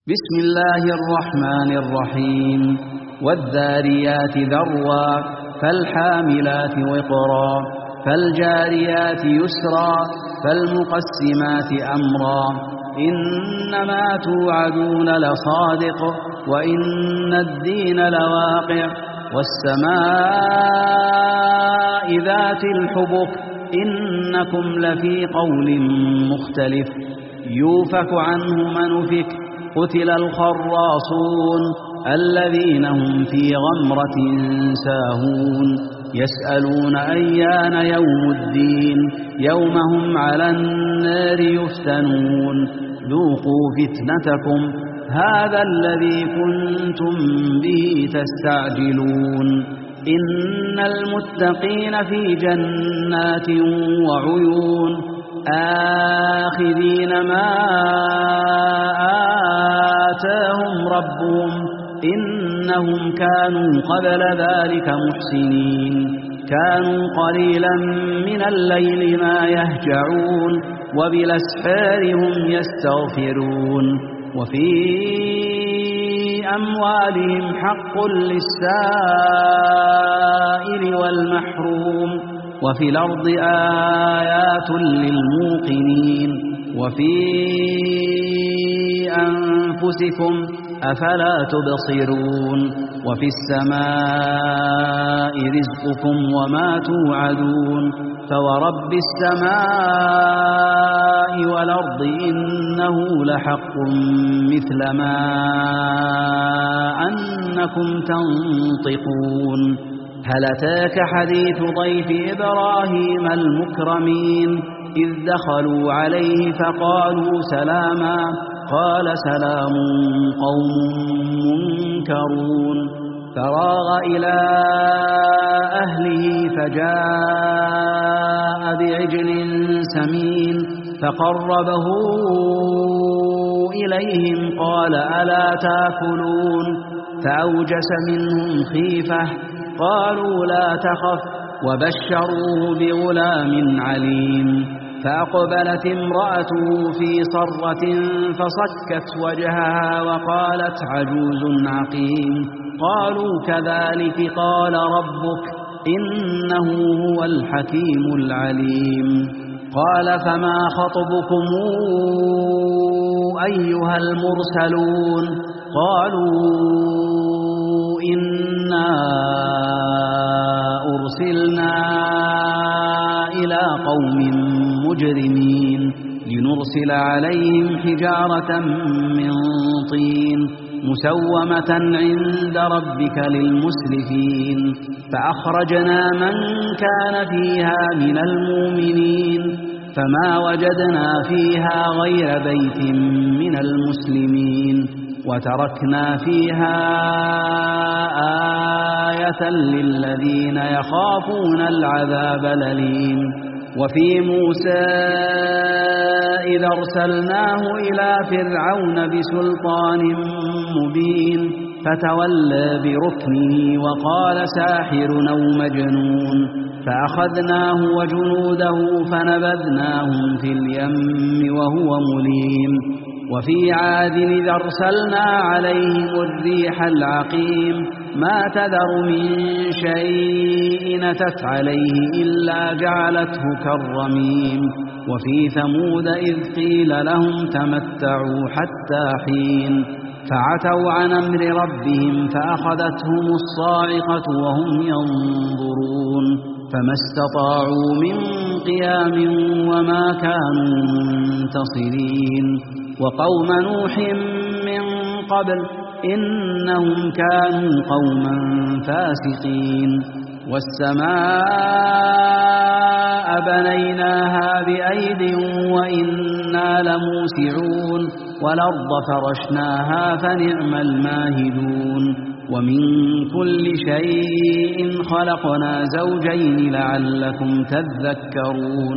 بسم الله الرحمن الرحيم والذاريات ذروا فالحاملات وقرا فالجاريات يسرا فالمقسمات أمرا إنما توعدون لصادق وإن الدين لواقع والسماء ذات الحبك إنكم لفي قول مختلف يوفك عنه من أفك قتل الخراصون الذين هم في غمرة ساهون يسألون أيان يوم الدين يوم هم على النار يفتنون ذوقوا فتنتكم هذا الذي كنتم به تستعجلون إن المتقين في جنات وعيون آخذين ما آتاهم ربهم إنهم كانوا قبل ذلك محسنين كانوا قليلا من الليل ما يهجعون وبالأسحار هم يستغفرون وفي أموالهم حق للسائل والمحروم وفي الأرض آيات للموقنين وفي أنفسكم أفلا تبصرون وفي السماء رزقكم وما توعدون فورب السماء والأرض إنه لحق مثل ما أنكم تنطقون هل أتاك حديث ضيف إبراهيم المكرمين إذ دخلوا عليه فقالوا سلاما قال سلام قوم منكرون فراغ إلى أهله فجاء بعجل سمين فقربه إليهم قال ألا تأكلون فأوجس منهم خيفة قالوا لا تخف وبشروه بغلام عليم فأقبلت امرأته في صرة فصكت وجهها وقالت عجوز عقيم قالوا كذلك قال ربك إنه هو الحكيم العليم قال فما خطبكم أيها المرسلون قالوا إنا أرسلنا إلى قوم مجرمين لنرسل عليهم حجارة من طين مسومة عند ربك للمسرفين فأخرجنا من كان فيها من المؤمنين فما وجدنا فيها غير بيت من المسلمين وتركنا فيها آية للذين يخافون العذاب الأليم وفي موسى إذا أرسلناه إلى فرعون بسلطان مبين فتولى بركنه وقال ساحر أو مجنون فأخذناه وجنوده فنبذناهم في اليم وهو مليم وفي عاد إذا أرسلنا عليهم الريح العقيم ما تذر من شيء أتت عليه إلا جعلته كالرميم وفي ثمود إذ قيل لهم تمتعوا حتى حين فعتوا عن أمر ربهم فأخذتهم الصاعقة وهم ينظرون فما استطاعوا من قيام وما كانوا منتصرين وقوم نوح من قبل إنهم كانوا قوما فاسقين والسماء بنيناها بأيد وإنا لموسعون والأرض فرشناها فنعم الماهدون ومن كل شيء خلقنا زوجين لعلكم تذكرون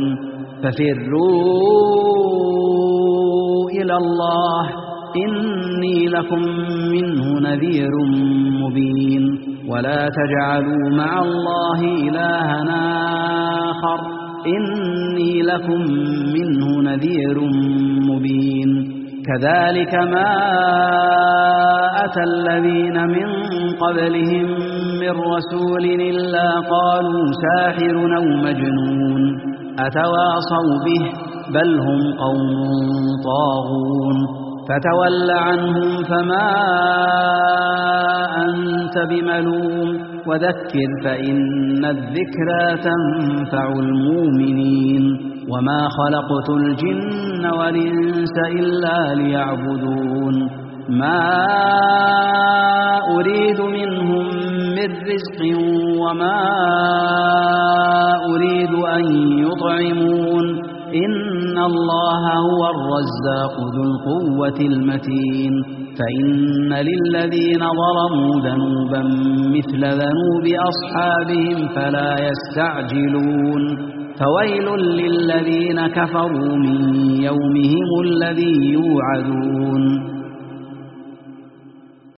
ففروا إلى الله إني لكم منه نذير مبين ولا تجعلوا مع الله إلها آخر إني لكم منه نذير مبين كذلك ما أتى الذين من قبلهم من رسول إلا قالوا ساحر أو مجنون أتواصوا به بل هم قوم طاغون فتول عنهم فما أنت بملوم وذكر فإن الذكرى تنفع المؤمنين وما خلقت الجن والإنس إلا ليعبدون ما أريد منهم من رزق وما أريد أن يطعمون إن الله هو الرزاق ذو القوة المتين فإن للذين ظلموا ذنوبا مثل ذنوب أصحابهم فلا يستعجلون فويل للذين كفروا من يومهم الذي يوعدون